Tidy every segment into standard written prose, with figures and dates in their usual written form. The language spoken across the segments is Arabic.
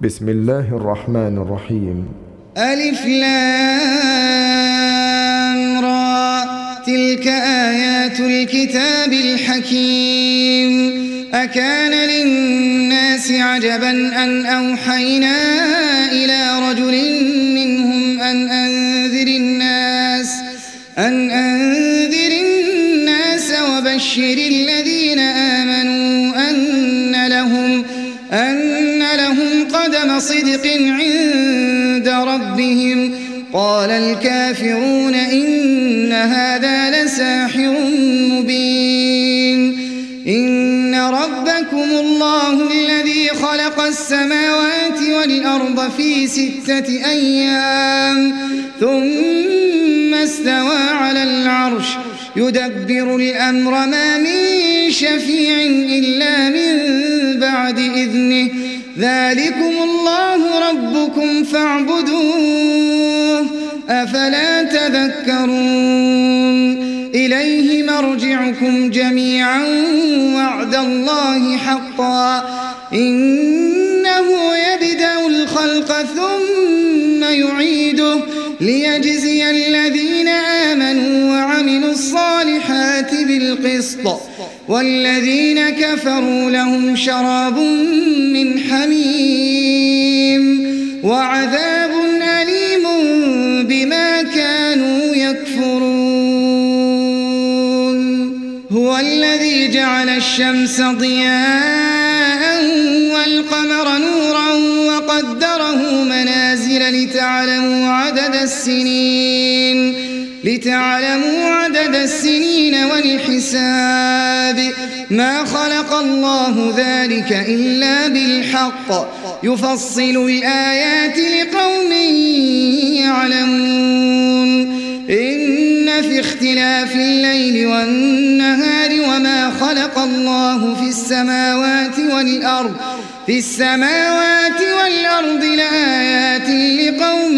بسم الله الرحمن الرحيم. ألف لام را، تلك آيات الكتاب الحكيم. أكان للناس عجبا أن أوحينا إلى رجل منهم أن أنذر الناس وبشر الذين آمنوا أن لهم قدم صدق عند ربهم. قال الكافرون إن هذا لساحر مبين. إن ربكم الله الذي خلق السماوات والأرض في 6 أيام ثم استوى على العرش يدبر الأمر ما من شفيع إلا من بعد إذنه. ذلكم الله ربكم فاعبدوه أفلا تذكرون. إليه مرجعكم جميعا وعد الله حقا إنه يبدأ الخلق ثم يعيده ليجزي الذين آمنوا وعملوا الصالحات بالقسط والذين كفروا لهم شراب من حميم وعذاب أليم بما كانوا يكفرون. هو الذي جعل الشمس ضياء والقمر نورا وقدره منازل لتعلموا عدد السنين والحساب. ما خلق الله ذلك إلا بالحق يفصل الآيات لقوم يعلمون. إن في اختلاف الليل والنهار وما خلق الله في السماوات والأرض لآيات لقوم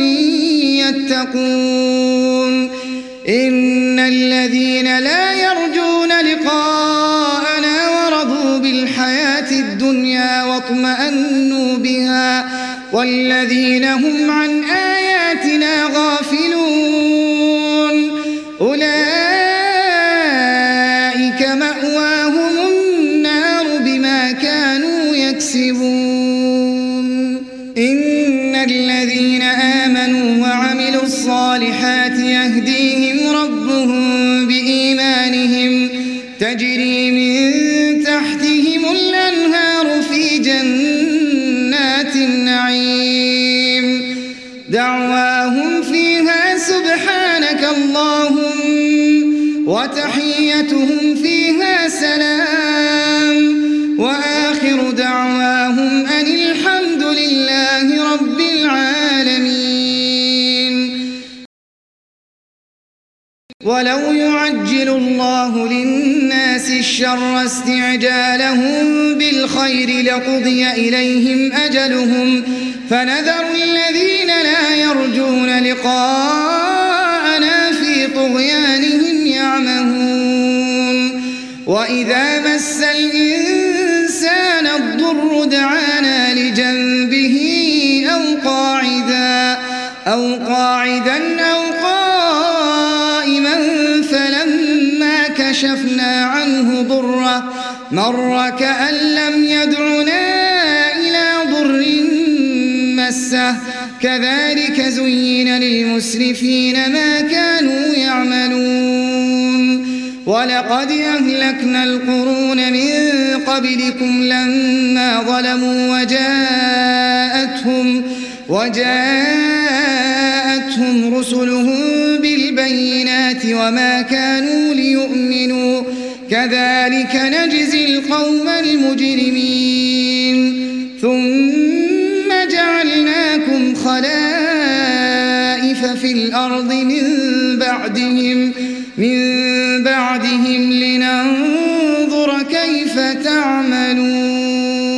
يتقون. إن الذين لا يرجون لقاءنا ورضوا بالحياة الدنيا واطمأنوا بها والذين هم عن آياتنا غافلون أولئك مأواهم النار بما كانوا يكسبون. إن الذين آمنوا وعملوا الصالحات يهديهم ربهم بإيمانهم تجري من تحتهم الأنهار في جنات النعيم. دعواهم فيها سبحانك اللهم وتحيتهم فيها سلام وآخر دعواهم أن الحمد لله رب العالمين. ولو يعجل الله للناس الشر استعجالهم بالخير لقضي إليهم أجلهم فنذر الذين لا يرجون لقاءنا في طغيانهم يعمهون. وإذا مس الإنسان الضر دعانا لجنبه أو قاعدا أو قائما فلما كشفنا عنه ضره مر كأن لم يدعنا إلى ضر مسه. كذلك زين للمسرفين ما كانوا يعملون. ولقد أهلكنا القرون من قبلكم لما ظلموا وجاءتهم رسلهم بالبينات وما كانوا ليؤمنوا كذلك نجزي القوم المجرمين. ثم جعلناكم خلائف في الأرض من بعدهم لننظر كيف تعملون.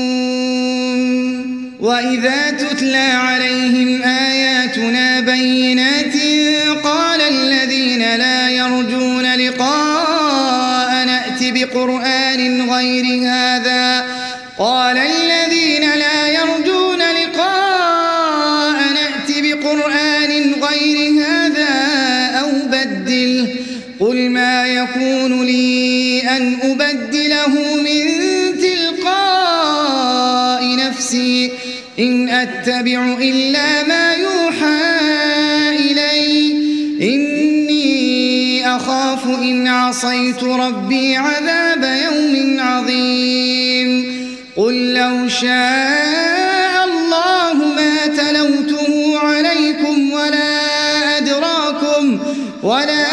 وإذا تتلى عليهم آياتنا بينات قال الذين لا يرجون لقاءنا ائت بقرآن غير هذا قال الذين لا يرجون لقاءنا يكون لي أن أبدله من تلقاء نفسي إن أتبع إلا ما يوحى إلي إني أخاف إن عصيت ربي عذاب يوم عظيم قل لو شاء الله ما تلوته عليكم ولا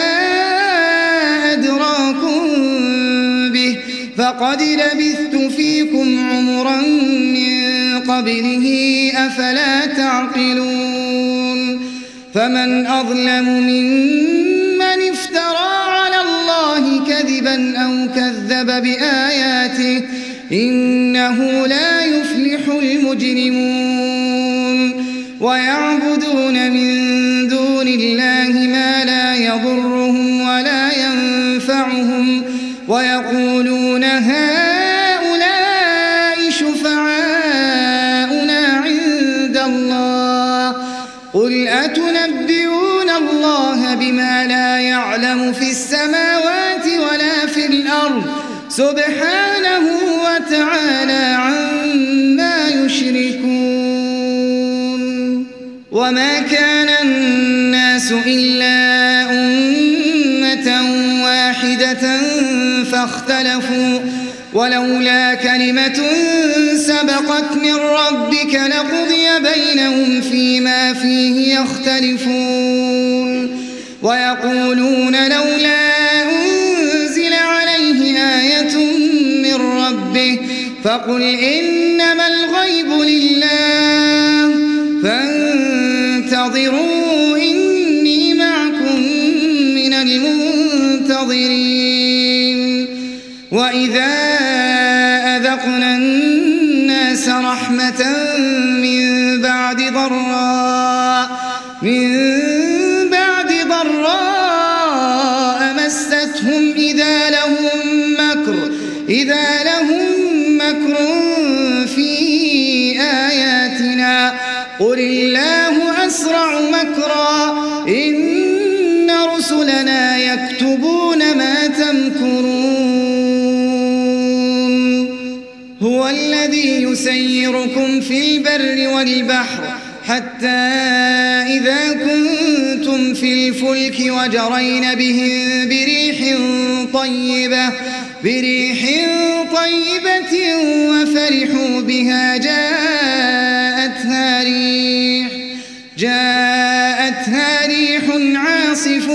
أدراكم به فقد لبثت فيكم عمرا من قبله أفلا تعقلون فمن أظلم ممن افترى على الله كذبا أو كذب بآياته إنه لا يفلح المجرمون ويعبدون من دون الله ما لا يضرهم ولا ينفعهم ويقولون هؤلاء شفعاؤنا عند الله قل أتنبئون الله بما لا يعلم في السماوات ولا في الأرض سبحانه وتعالى عما يشركون وما كان الناس إلا أمة واحدة فاختلفوا ولولا كلمة سبقت من ربك لقضي بينهم فيما فيه يختلفون ويقولون لولا أنزل عليه آية من ربه فقل إنما الغيب لله فانتظروا إني معكم من المنتظرين وإذا أذقنا الناس رحمة من بعد ضراء مستهم إذا لهم مكر في آياتنا قل الله أسرع مكرا إن رسلنا يكتبون ما تمكرون هو الذي يسيركم في البر والبحر حتى إذا كنتم في الفلك وجرين بهم بريح طيبة وفرحوا بها جاءتها ريح عاصف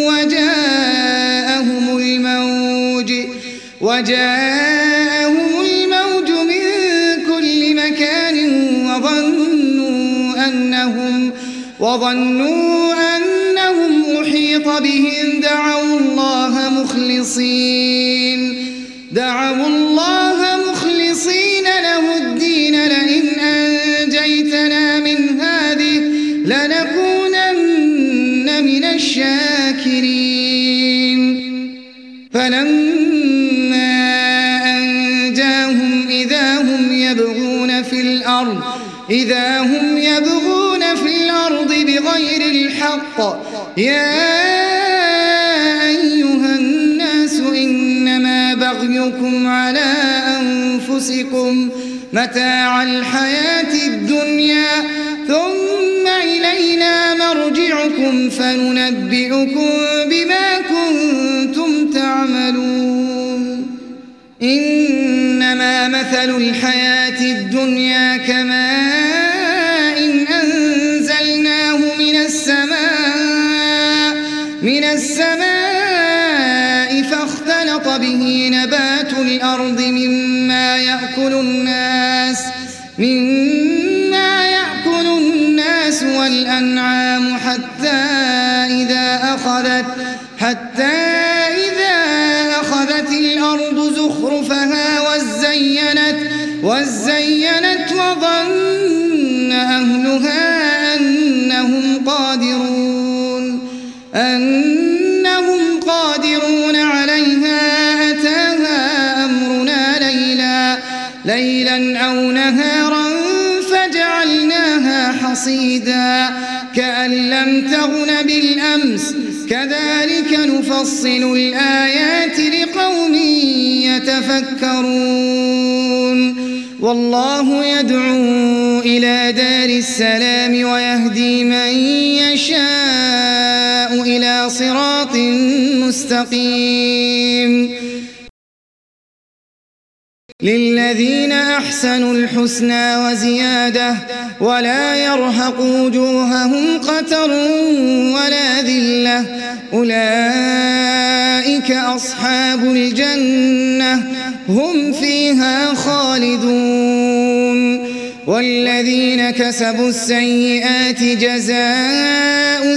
وجاءهم الموج من كل مكان وظنوا أنهم أحيط بهم دعوا الله مخلصين له الدين لئن أنجيتنا من هذه لنكونن من الشاكرين فلما أنجاهم إذا هم يبغون في الأرض بغير الحق يا أيها الناس إنما بغيكم على أنفسكم متاع الحياة الدنيا ثم إلينا مرجعكم فننبئكم بما كنتم تعملون إنما مثل الحياة الدنيا كماء أنزلناه من السماء فاختلط به نبات الأرض مما يأكل الناس والأنعام حتى إذا أخذت الأرض زخرفها وزينت وظن أهلها أنهم قادرون عليها أتاها أمرنا ليلا أو نهارا فجعلناها حصيدا كأن لم تغن بالأمس كذلك نفصل الآيات لقوم يتفكرون والله يدعو إلى دار السلام ويهدي من يشاء إلى صراط مستقيم للذين أحسنوا الحسنى وزيادة ولا يرهق وجوههم قتر ولا ذلة أولئك أصحاب الجنة هم فيها خالدون والذين كسبوا السيئات جزاء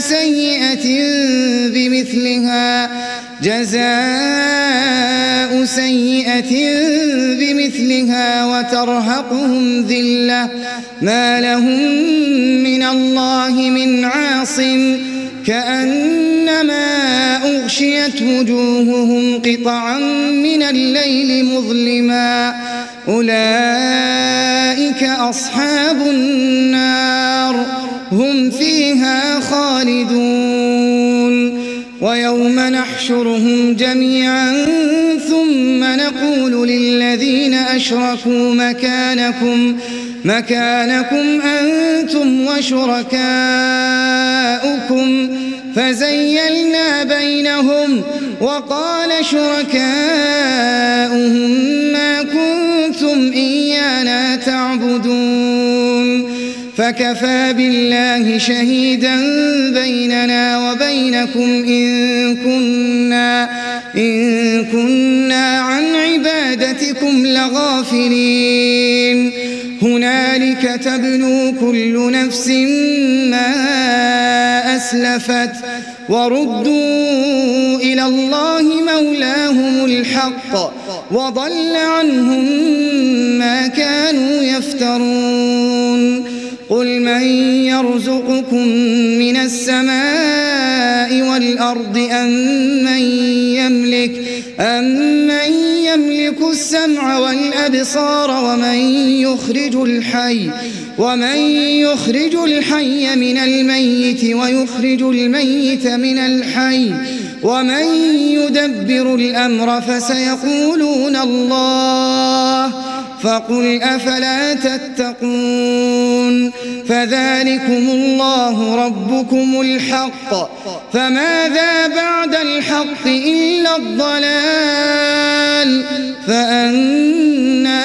سيئة بمثلها وترهقهم ذلة ما لهم من الله من عاصم كأنما أغشيت وجوههم قطعا من الليل مظلما أولئك أصحاب النار هم فيها خالدون ويوم نحشرهم جميعا ثم نقول للذين أشركوا مكانكم أنتم وشركاؤكم فزيلنا بينهم وقال شركاؤهم ما كنتم إيانا تعبدون فكفى بالله شهيدا بيننا وبينكم إن كنا عن عبادتكم لغافلين هنالك تبلو كل نفس ما أسلفت وردوا إلى الله مولاهم الحق وضل عنهم ما كانوا يفترون قل من يرزقكم من السماء والأرض أمن يملك السمع والأبصار ومن يخرج الحي من الميت ويخرج الميت من الحي ومن يدبر الأمر فسيقولون الله فقل أفلا تتقون فذلكم الله ربكم الحق فماذا بعد الحق إلا الضلال فأنى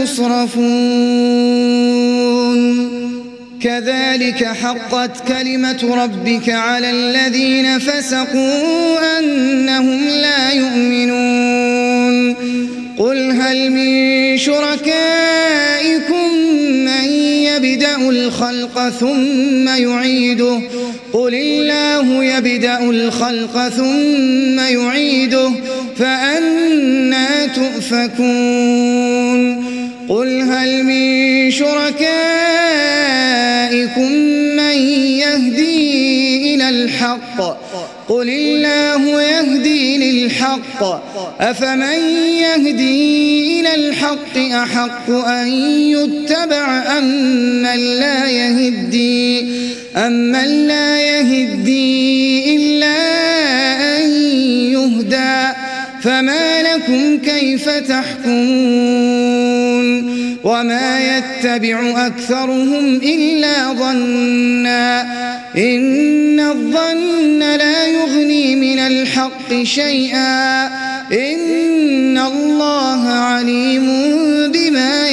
تصرفون كذلك حقت كلمة ربك على الذين فسقوا أنهم لا يؤمنون قل هل من شركائكم من يبدأ الخلق ثم يعيده قل الله يبدأ الخلق ثم يعيده فأنى تؤفكون قل هل من شركائكم من يهدي إلى الحق قل الله يهدي للحق أفمن يهدي إلى الحق أحق أن يتبع أمن لا يهدي إلا أن يهدى فما لكم كيف تحكمون وما يتبع أكثرهم إلا ظنا إن الظن لا يغني من الحق شيئا إن الله عليم بما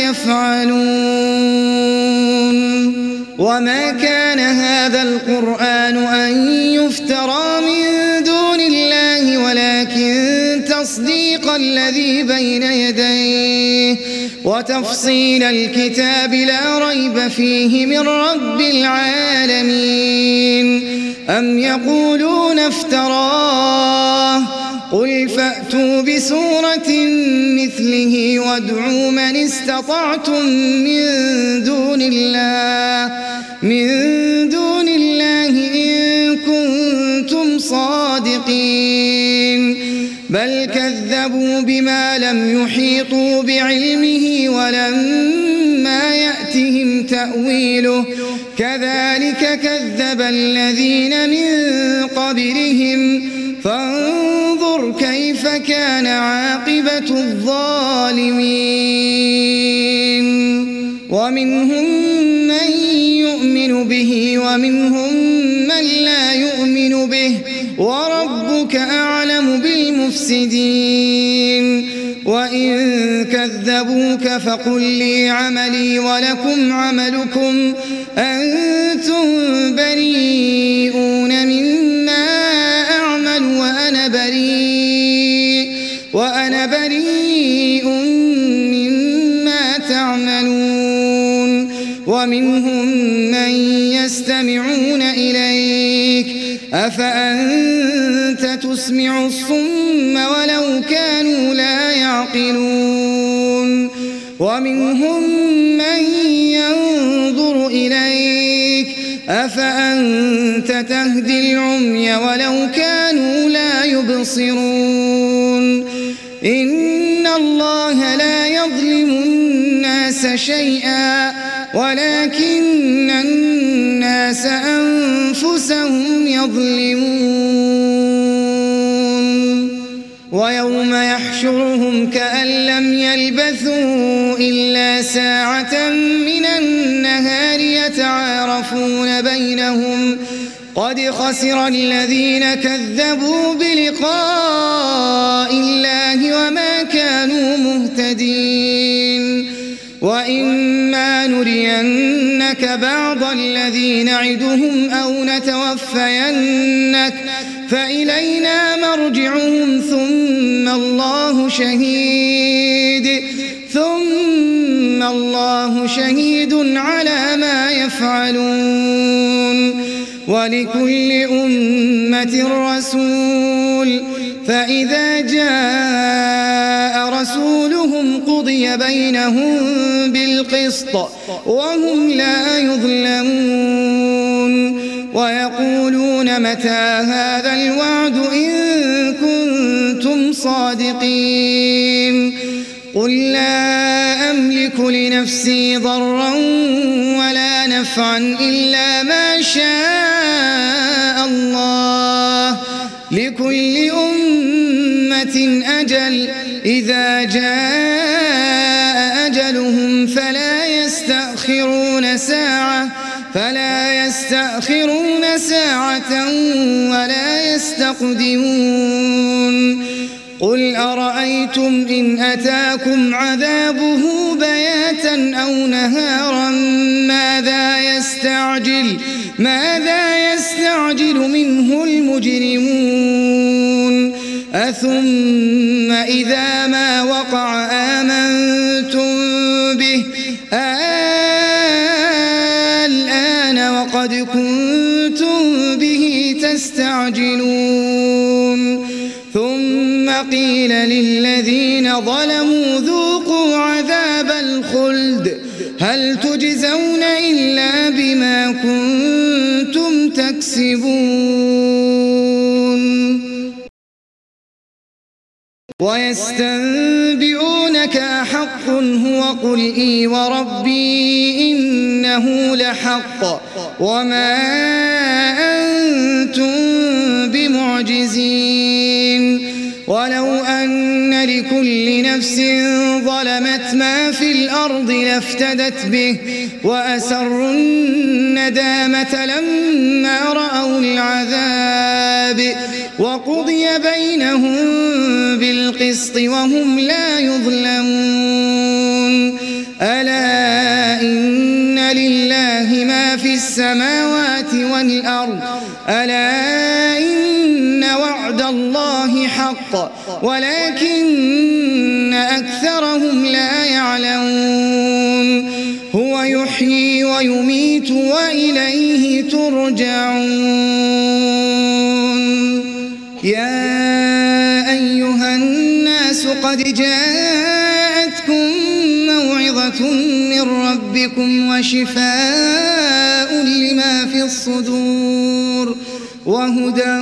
يفعلون وما كان هذا القرآن أن يفترى من دون الله ولكن تصديق الذي بين يديه وتفصيل الكتاب لا ريب فيه من رب العالمين أم يقولون افتراه قل فأتوا بسورة مثله وادعوا من استطعتم من دون الله إن كنتم صادقين بل كذبوا بما لم يحيطوا بعلمه ولما يأتهم تأويله كذلك كذب الذين من قبلهم فانظر كيف كان عاقبة الظالمين ومنهم من يؤمن به ومنهم من لا يؤمن به وربك أعلم بالمفسدين وإن كذبوك فقل لي عملي ولكم عملكم أنتم بريئون مما أعمل وأنا بريء مما تعملون ومنهم من يستمعون إليك أفأنت تسمع الصم ولو كانوا لا يعقلون ومنهم من ينظر إليك أفأنت تهدي العمي ولو كانوا لا يبصرون إن الله لا يظلم الناس شيئا ولكن الناس أنفسهم يظلمون ويوم يحشرهم كأن لم يلبثوا إلا ساعة من النهار يتعارفون بينهم قد خسر الذين كذبوا بلقاء الله وما كانوا مهتدين وإما نرينك بعض الذي نعدهم أو نتوفينك فإلينا مرجعهم ثم الله شهيد على ما يفعلون ولكل أمة رسول فإذا جاء رسولهم قضي بينهم بالقسط وهم لا يظلمون ويقولون متى هذا الوعد إن كنتم صادقين قل لا أملك لنفسي ضرا ولا نفعا إلا ما شاء الله لكل أمة أجل إذا جاء أجلهم فلا يستأخرون ساعة ولا يستقدمون قل أرأيتم إن أتاكم عذابه بياتا أو نهارا ماذا يستعجل منه المجرمون أثم إذا ما وقع آمنتم به الآن وقد كنتم به تستعجلون ثم قيل للذين ظلموا ذوقوا عذاب الخلد هل تجزون إلا بما كنتم تكسبون ويستنبئونك أحق هو قل إي وربي إنه لحق وما أنتم بمعجزين ولو أن لكل نفس ظلمت ما في الأرض لافتدت به وأسروا الندامة لما رأوا العذاب وقضي بينهم بالقسط وهم لا يظلمون ألا إن لله ما في السماوات والأرض ألا إن وعد الله حق ولكن أكثرهم لا يعلمون هو يحيي ويميت وإليه ترجعون يا أيها الناس قد جاءتكم موعظة من ربكم وشفاء لما في الصدور وهدى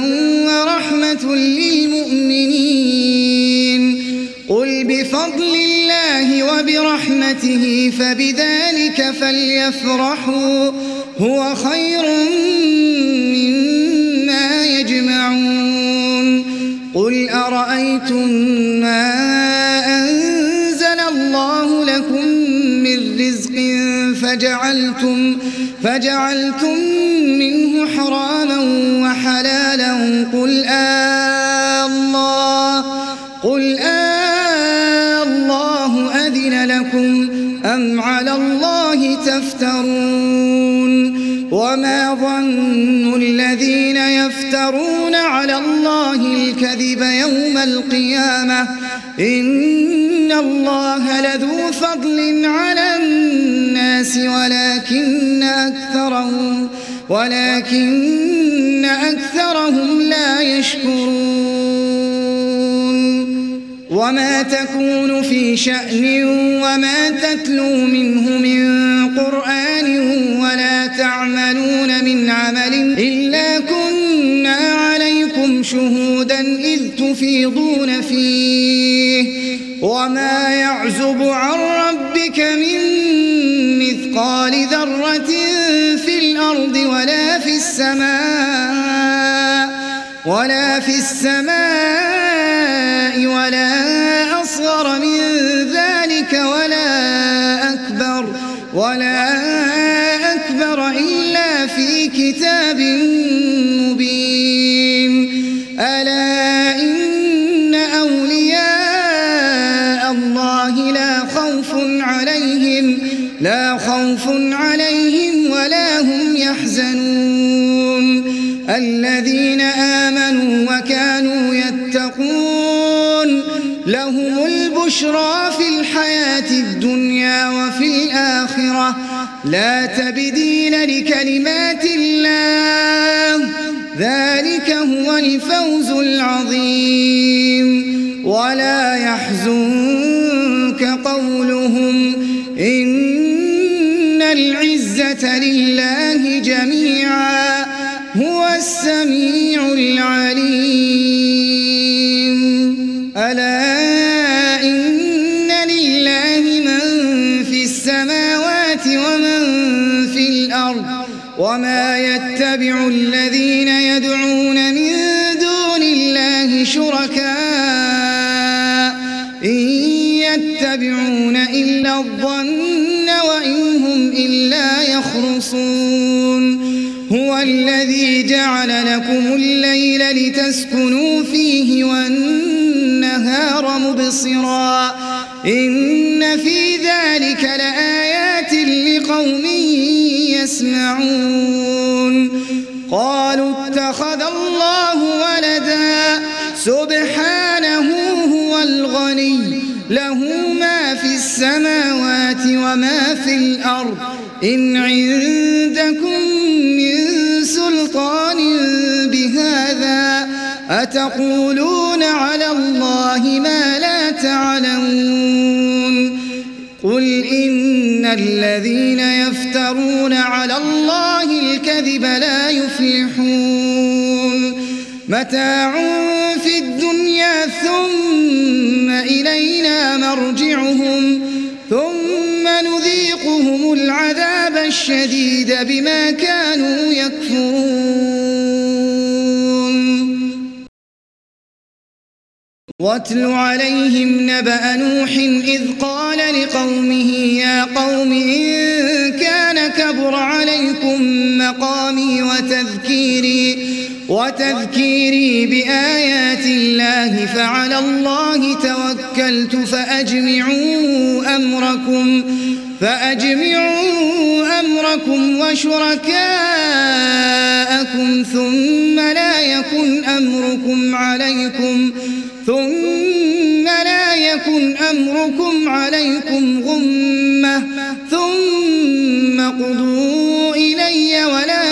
ورحمة للمؤمنين قل بفضل الله وبرحمته فبذلك فليفرحوا هو خير مما يجمعون قل أرأيتم ما أنزل الله لكم من رزق فجعلتم منه حراما وحلالا قل الله أذن لكم أم على الله تفترون وما ظن الذين يفترون على الله الكذب يوم القيامة إن الله لذو فضل على الناس ولكن أكثرهم لا يشكرون وما تكون في شأن وما تتلو منه من قرآن ولا تعملون من عمل إلا كنا عليكم شهودا إذ تفيضون فيه وما يعزب عن ربك من مثقال ذرة في الأرض ولا في السماء ولا أصغر من ذلك ولا أكبر إلا في كتاب مبين ألا إن أولياء الله لا خوف عليهم ولا هم يحزنون الذين آمنوا وكانوا يتقون لهم البشرى في الحياة الدنيا وفي الآخرة لا تبديل لكلمات الله ذلك هو الفوز العظيم ولا يحزنك قولهم إن العزة لله جميعا هو السميع العليم ألا إن لله من في السماوات ومن في الأرض وما يتبع الذين يدعون من دون الله شركاء إن يتبعون إلا الظن وإن هم إلا يخرصون هو الذي جعل لكم الليل لتسكنوا فيه والنهار مبصرا إن في ذلك لآيات لقوم يسمعون قالوا اتخذ الله ولدا سبحانه هو الغني له ما في السماوات وما في الأرض إن عندكم من سلطان بهذا أتقولون على الله ما لا تعلمون قل إن الذين يفترون على الله الكذب لا يفلحون متاع في الدنيا ثم إلينا مرجعهم ثم نذيقهم العذاب الشديد بما كانوا يكفرون واتل عليهم نبأ نوح إذ قال لقومه يا قوم إن كان كبر عليكم مقامي وتذكيري بآيات الله فعلى الله توكلت فأجمعوا أمركم وشركاءكم ثم لا يكن أمركم عليكم غمة ثم قضوا إلي ولا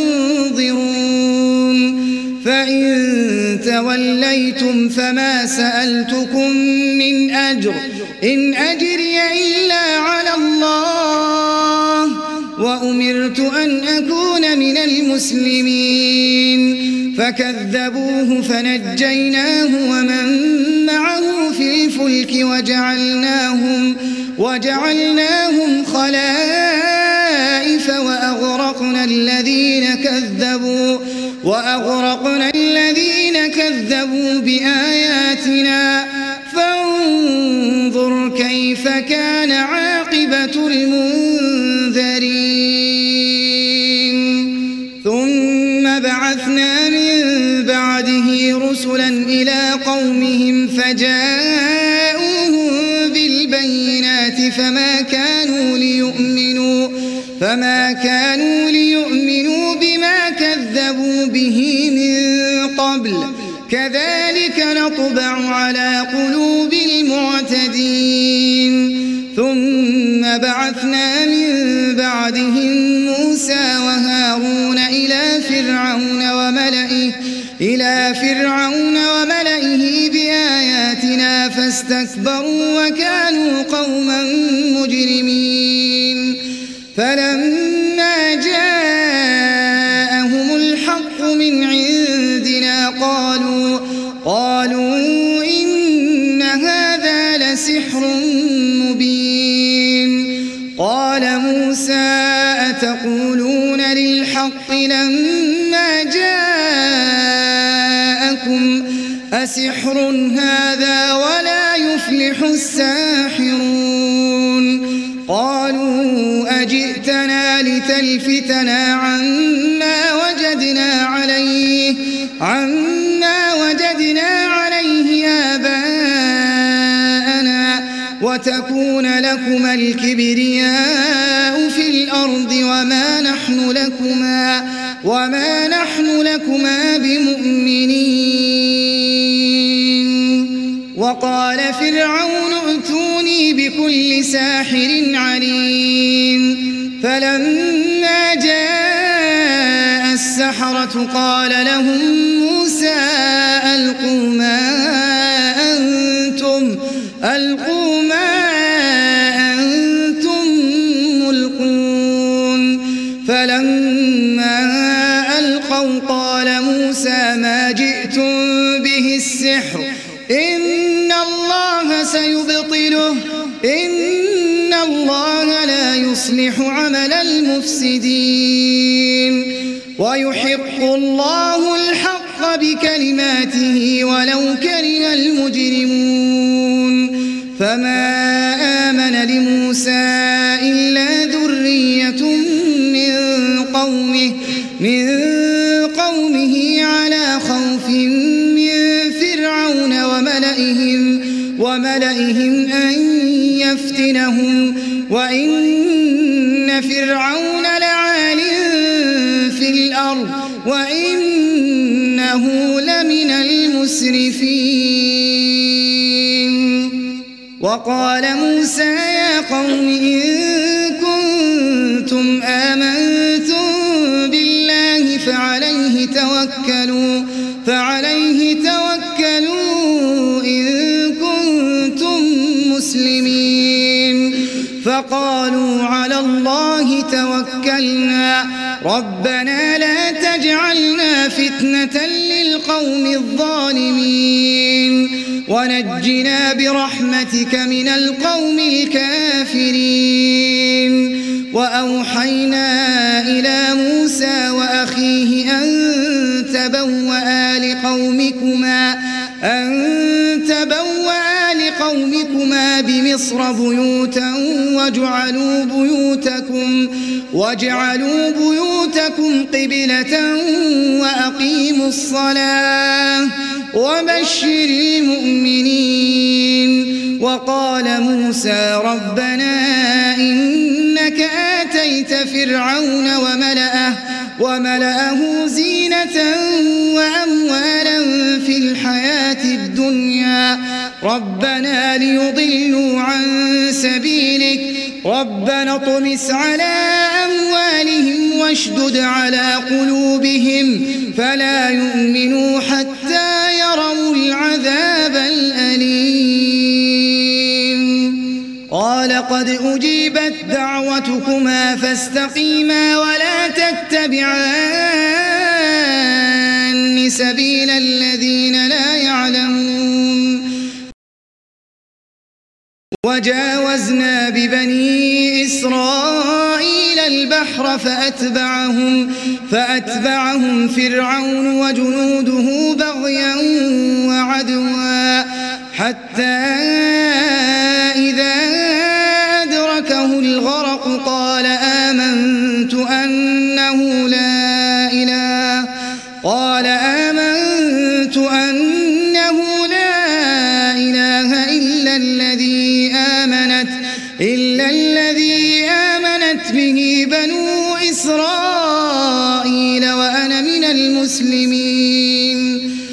تنظرون فإن توليتم فما سألتكم من أجر إن أجري إلا على الله وأمرت أن أكون من المسلمين فكذبوه فنجيناه ومن معه في الفلك وجعلناهم خلائف وأغرقنا الذين كذبوا بآياتنا فانظر كيف كان عاقبة المنذرين ثم بعثنا من بعده رسلا إلى قومهم فجاءوهم بالبينات فما كانوا ليؤمنوا بما كذبوا به من قبل كذلك نطبع على قلوب المعتدين ثم بعثنا من بعدهم موسى وهارون إلى فرعون وملئه بآياتنا فاستكبروا وكانوا قوما مجرمين فلما جاءهم الحق من عندنا قالوا إن هذا لسحر مبين قال موسى أتقولون للحق لما جاءكم أسحر هذا ولا يفلح الساحرون قالوا أجئتنا لتلفتنا عما وجدنا عليه آباءنا وتكون لكما الكبرياء في الأرض وما نحن لكما بمؤمنين وقال فرعون ائتوني بكل ساحر عليم فلما جاء السحرة قال لهم موسى ألقوا ما أنتم ملقون فلما ألقوا قال موسى ما جئتم به السحر إن الله سيبطله إن الله لا يصلح عمل المفسدين ويحق الله الحق بكلماته ولو كره المجرمون فما آمن لموسى إلا ذرية من قومه على خوف من فرعون وملئهم أن يفتنهم وإن فرعون لعال في الأرض وإنه لمن المسرفين وقال موسى يا قوم إن كنتم آمنتم بالله فعليه توكلوا إن كنتم مسلمين فقالوا على الله توكلنا ربنا لا تجعلنا فتنة للقوم الظالمين ونجنا برحمتك من القوم الكافرين وأوحينا إلى موسى وأخيه أن تبوأ بمصر بيوتا واجعلوا بيوتكم قبلة وأقيموا الصلاة وبشر المؤمنين وقال موسى ربنا إنك آتيت فرعون وملأه زينة وأموالا في الحياة الدنيا ربنا ليضلوا عن سبيلك ربنا اطمس على أموالهم واشدد على قلوبهم فلا يؤمنوا حتى يروا العذاب الأليم قال قد أجيبت دعوتكما فاستقيما ولا تتبعان سبيل الذين لا يعلمون وجاوزنا ببني إسرائيل البحر فأتبعهم فرعون وجنوده بغيا وعدوا حتى إذا أدركه الغرق قال آمنت أنه لا إله إلا الذي آمنت به بنو إسرائيل وأنا من المسلمين.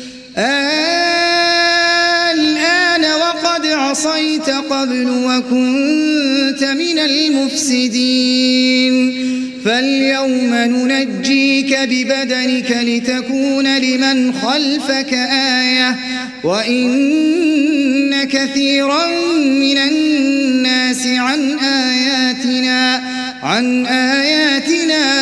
الآن وقد عصيت قبل وكنت من المفسدين فاليوم ننجيك ببدنك لتكون لمن خلفك آية وإن كثيرا من الناس عن آياتنا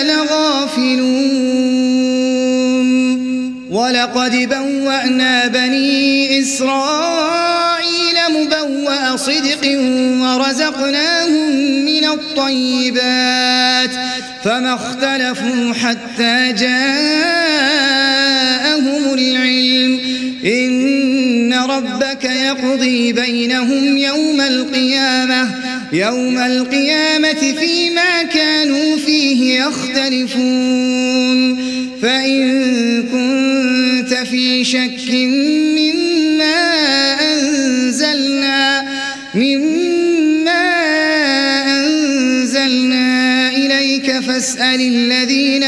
لغافلون. ولقد بوأنا بني إسرائيل مبوأ صدق ورزقناهم من الطيبات فما اختلفوا حتى جاءهم العلم إن ربك يقضي بينهم يوم القيامة فيما كانوا فيه يختلفون. فإن كنت في شك مما أنزلنا إليك فاسأل الذين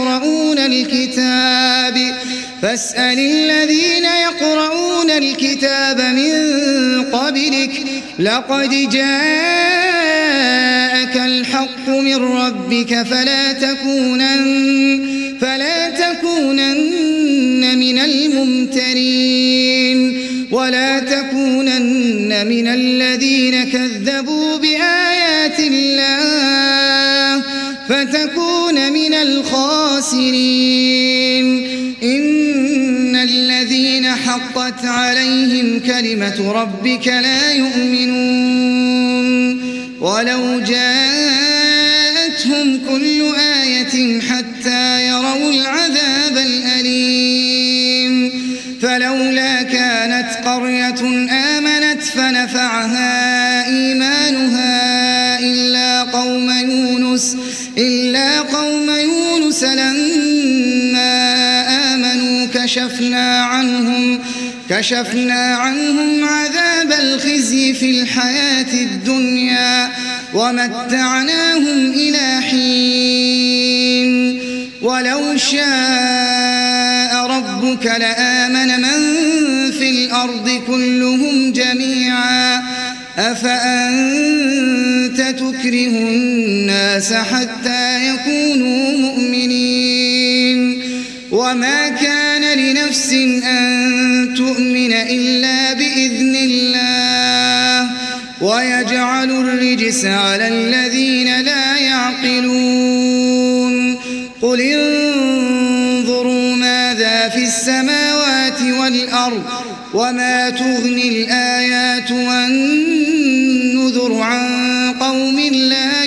يقرؤون الكتاب من قبلك لقد جاءك الحق من ربك فلا تكونن من الممترين ولا تكونن من الذين كذبوا بآيات الله فتكون من الخاسرين. إن الذين حقت عليهم كلمة ربك لا يؤمنون ولو جاءتهم كل آية حتى يروا العذاب الأليم. فلولا كانت قرية آمنت فنفعها إيمانها إلا قوم يونس لما آمنوا كشفنا عنهم عذاب الخزي في الحياة الدنيا ومتعناهم إلى حين. ولو شاء ربك لآمن من في الأرض كلهم جميعا أفأنت تكره الناس حتى يكونوا مؤمنين. وما كان لنفس أن تؤمن إلا بإذن الله ويجعل الرجس على الذين لا يعقلون. قل انظروا ماذا في السماوات والأرض وما تغني الآيات والنذر عن قوم لا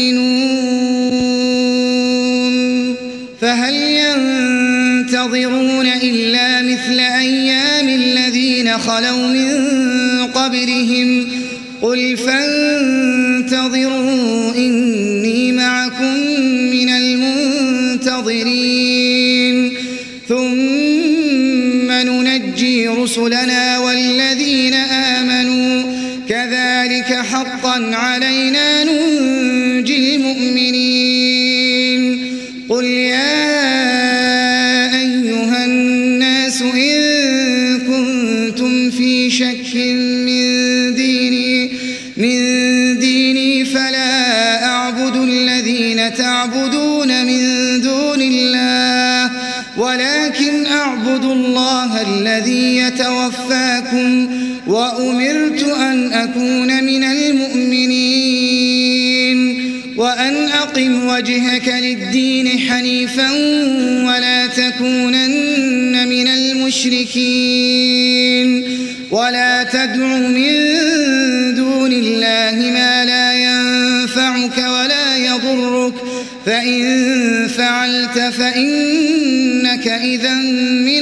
يؤمنون. فهل ينتظرون إلا مثل أيام الذين خلوا من قبلهم قل فانتظروا إني معكم من المنتظرين ثم ننجي رسلنا والذين آمنوا كذلك حقا علينا ننجي المؤمنين. قل يا أيها الناس إن كنتم في شك من ديني فلا أعبد الذين تعبدون من دون الله ولكن أعبد الله الذي يتوفاكم وأمرت أن أكون من المؤمنين وأن أقم وجهك للدين حنيفا ولا تكونن من المشركين ولا تدع من دون الله الله ما لا ينفعك ولا يضرك فإن فعلت فإنك إذا من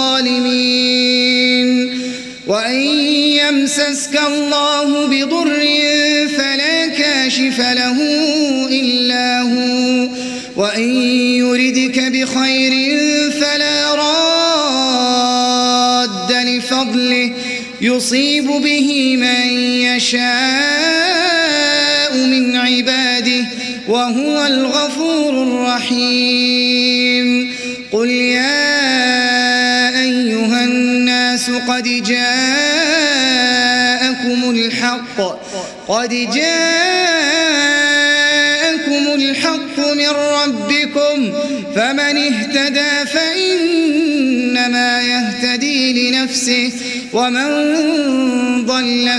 الظالمين وإن يمسسك الله بضر فلا كاشف له إلا هو وإن يردك بخير فلا راد لفضله يصيب به من يشاء من عباده وهو الغفور الرحيم قل يا أيها الناس قد جاءكم الحق من ربكم فمن اهتدى فإنما يهتدي لنفسه ومن ضل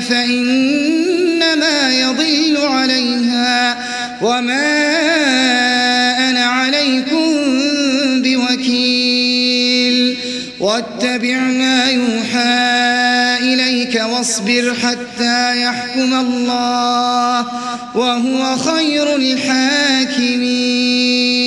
فإنما يضل عليها وما أنا عليكم بوكيل واتبع ما يوحى إليك واصبر حتى يحكم الله وهو خير الحاكمين